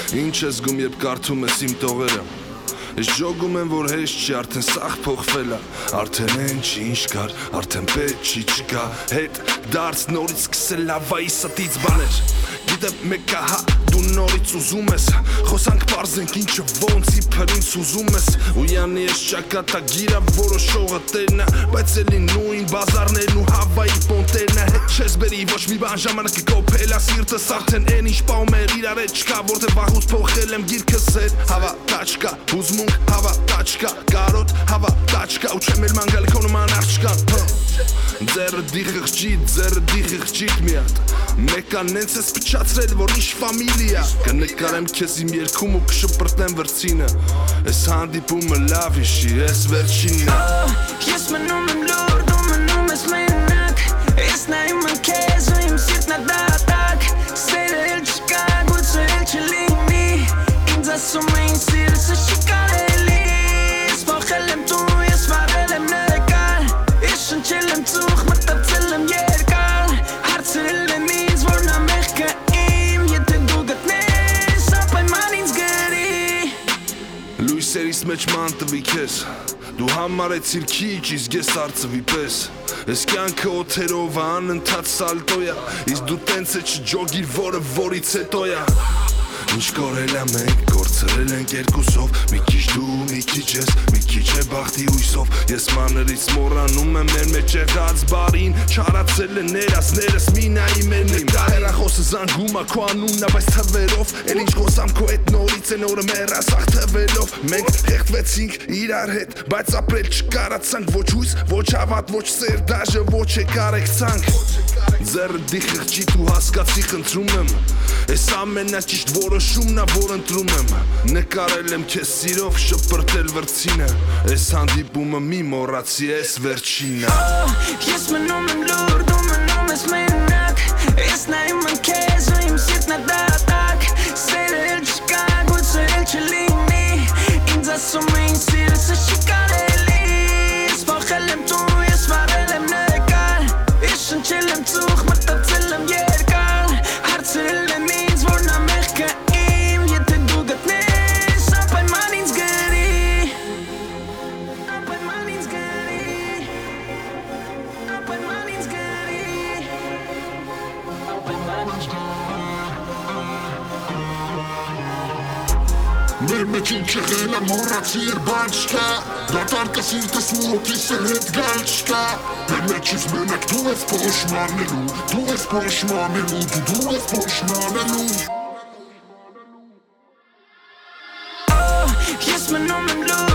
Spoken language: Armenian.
Ինչ ես գում երբ կարդում ես իմ տողերը Ես ջոգում եմ որ հեշտ չի արդեն սաղ փոխվել է Արդեն են չի ինչ կար արդեն պետք չի չկա Հետ դարձ նորից սկսել ավայի սատից բաներ Գիտեմ մեկա հա դու նորից ուզում ես Խոսանք պարզենք ինչը ոնց իբր ինձ ուզում ես Ու յանի ես ճակատագիրա որոշողը տերնա Բայց էլի նույն բազարներն ու հավայի պոնտերնա Հետ չես բերի ոչ մի բան ժամանակը կոփել ա Սիրտս արդեն են ինչ պահում էր իրար հետ չկա Որտեղ վաղուց փոխել եմ գիրքս հետ Հավատա չկա հուզմունք հավատա չկա Կարոտ հավատա չկա ու չեմ էլ մանգալ քո նման աղջկան Ձերը դի խղճիտ մի հատ Մեկա նենց ես պչացրել որ ինչ ֆամիլիա Կնկարեմ քեզ իմ երգում ու կշպրտեմ վրցինը Ես հանդիպումը լավ իշի, ես վերջինն Ես մնում եմ լուր, դու մնում ես մենակ Ես նայում եմ քեզ ու իմ սիրտն է դատարկ Սերը էլ չկա, գուցե էլ չլինի Ինձ ասում է ինձ սիրսը չի կարելի Ես փոխել եմ դու, ես վարել եմ նկար Ես շնչել եմ ծուխ, մտածել եմ երկար Հարցրել եմ ինձ, որ նա մեղքը իմ Եթե դու գտնես, ապայման ինձ գրի Լույսերիս մեջ ման տվի քեզ Դու համարեցիր քիչ, իսկ ես արծվի պես Ես կյանքը օթերով անընդհատ սալտոյա Իսկ դու տենց է չջոգիր, որը որից հետոյա Ինչ կորել է մենք, կորցրել ենք երկուսով Մի քիչ դու, մի քիչ ես, մի քիչ է բախտի հույսով Ես մանրից մոռանում եմ մեր մեջ եղած բարին Չարացել է ներածներս մի նայի մեր նկա Հեռախոսը զանգում ա քո անուննա, բայց թվերով Էլ ինչ խոսամ քո հետ նորից են օրը մեր ասաղ թվելով Մենք հեղտվեցինք իրար հետ, բայց ապրել չկարացանք Ոչ հույս, ոչ հավատ, ոչ սեր, դաժը ոչ է կարեկցանք Ձերը դի խղճիտ ու հասկացի խնդրում եմ Ես ամենաճիշտ որոշումն ա որ ընտրում եմ Նկարել եմ քեզ սիրով շպրտել վրցինը Ես հանդիպումը մի մոռացի ես վերջինը Ես մնում եմ լուր, դու մնում ես մենակ Ես նայում եմ քեզ ու իմ սիրտն է դատարկ Սերը էլ չկա, գուցե էլ չլինի Ինձ ասում է ինձ սիրսը չի կարելի Ես փոխել եմ դու, ես վարել եմ նկար Ես շնչել եմ ծուխ, մտածել եմ երկար Հարցրել եմ ինձ, որ նա մեղքը իմ Եթե դու գտնես, ապայման ինձ գրի Ապայման ինձ գրի Ապայման ինձ գրի Ապայման ինձ գրի Մեր մեջ ինչ եղել է մոռացի էր բան չկա Դատարկը սիրտս ու հոգիս էլ հետ գալ չկա Մեր մեջից մենակ դու ես փոշմանելու Դու ես փոշմանելու, դու ես փոշմանելու Ես մնում եմ լուր